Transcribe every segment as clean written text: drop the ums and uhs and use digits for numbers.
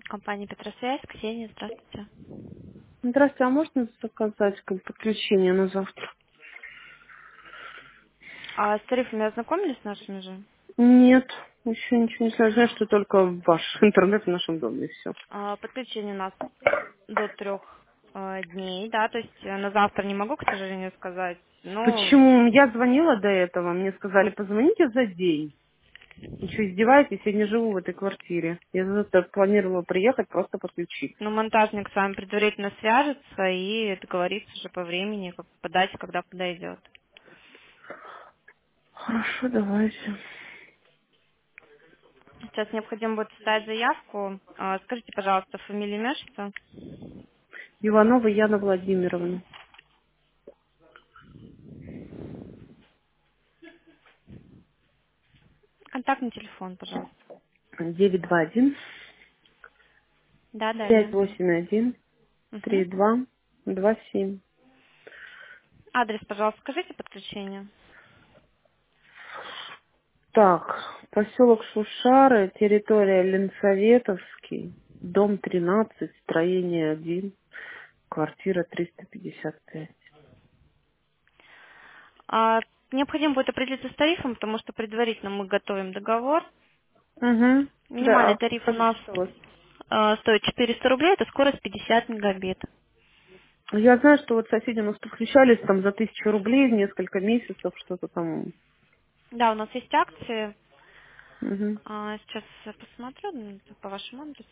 Компания Петросвязь, Ксения, здравствуйте. Здравствуйте, а можно заказать подключение на завтра? А с тарифами ознакомились с нашими же? Нет, еще ничего не знаю. Знаю, что только ваш интернет в нашем доме, и все. Подключение у нас до 3 дней, да, то есть на завтра не могу, к сожалению, сказать. Но, Почему? Я звонила до этого, мне сказали, позвоните за день. Вы что, издеваетесь? Я не живу в этой квартире. Я завтра планировала приехать, просто подключиться. но монтажник с вами предварительно свяжется и договорится уже по времени, по дате, когда подойдет. Хорошо, давайте. Сейчас необходимо будет создать заявку. Скажите, пожалуйста, фамилию, имя, отчество? Иванова Яна Владимировна. Контактный телефон, пожалуйста. 921 Да, далее. 581 Мгм. 3227. Адрес, пожалуйста, скажите подключение. Так, поселок Шушары, территория Ленсоветовский, дом 13, строение 1, квартира 355. Необходимо будет определиться с тарифом, потому что предварительно мы готовим договор. Угу. Да, Минимальный а тариф у нас скажите, что у вас? стоит 400 рублей, это скорость 50 мегабит. Я знаю, что вот соседи у нас подключались там за 1000 рублей в несколько месяцев, что-то там. Да, у нас есть акции. Угу. Сейчас я посмотрю по вашему адресу.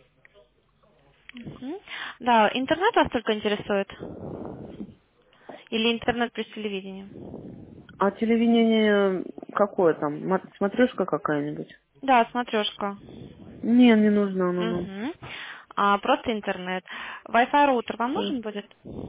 Мгм. Да, интернет вас только интересует? Или интернет плюс телевидение? А телевидение какое там? Смотрешка какая-нибудь? Да, смотрешка. Не, не нужна она нам. Мгм. Просто интернет. Wi-Fi роутер вам Всё. нужен будет?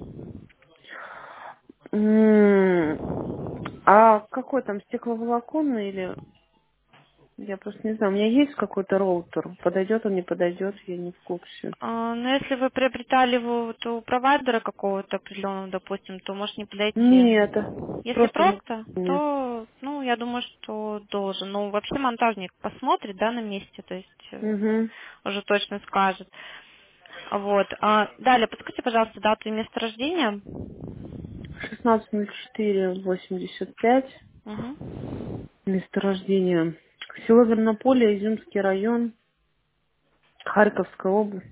М, А какой там, стекловолоконный или... Я просто не знаю, у меня есть какой-то роутер. Подойдет он, не подойдет, я не в курсе. Но если вы приобретали его вот у провайдера какого-то определенного, допустим, то может не подойти. Нет, Если просто не просто, мне. то, я думаю, что должен. Ну, вообще монтажник посмотрит, да, на месте, то есть Угу. уже точно скажет. Вот. Далее, подскажите, пожалуйста, дату и место рождения. 16.04.85. Угу. Месторождение. Село Вернополе, Изюмский район, Харьковская область.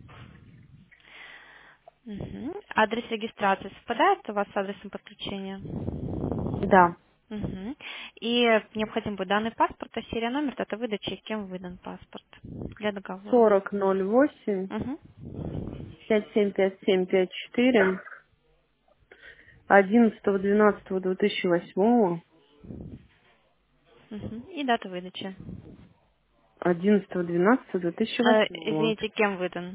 Угу. Адрес регистрации совпадает у вас с адресом подключения? Да. Угу. И необходим будет данный паспорта, серия номер, дата выдачи, и кем выдан паспорт для договора. 4008 Угу. 575754 11.12.2008 Угу. И дата выдачи. 11.12.2008 Извините, кем выдан?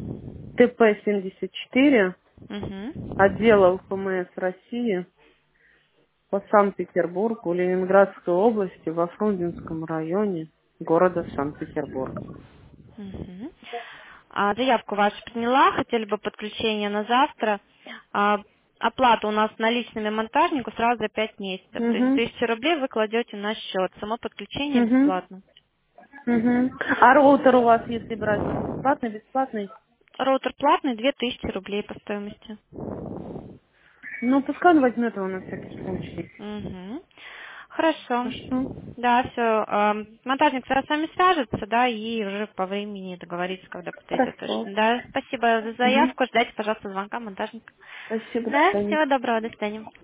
ТП-74 Угу. отдела УФМС России по Санкт-Петербургу, Ленинградской области, во Фрунзенском районе города Санкт-Петербург. Угу. Заявку вашу приняла, хотели бы подключение на завтра. Оплата у нас наличными монтажнику сразу за 5 месяцев. То есть Угу. 1000 рублей вы кладете на счет. Само подключение Угу. бесплатно. Угу. А роутер у вас, если брать, он бесплатный, бесплатный? Роутер платный, 2000 рублей по стоимости. Ну, пускай он возьмет его на всякий случай. Угу. Хорошо. Хорошо? Да, все. Монтажник с вами свяжется, да, и уже по времени договорится, когда подойдет Хорошо. точно. Да, спасибо за Угу. заявку. Ждайте, пожалуйста, звонка монтажника. Спасибо, до Да, свидания. всего доброго, до свидания.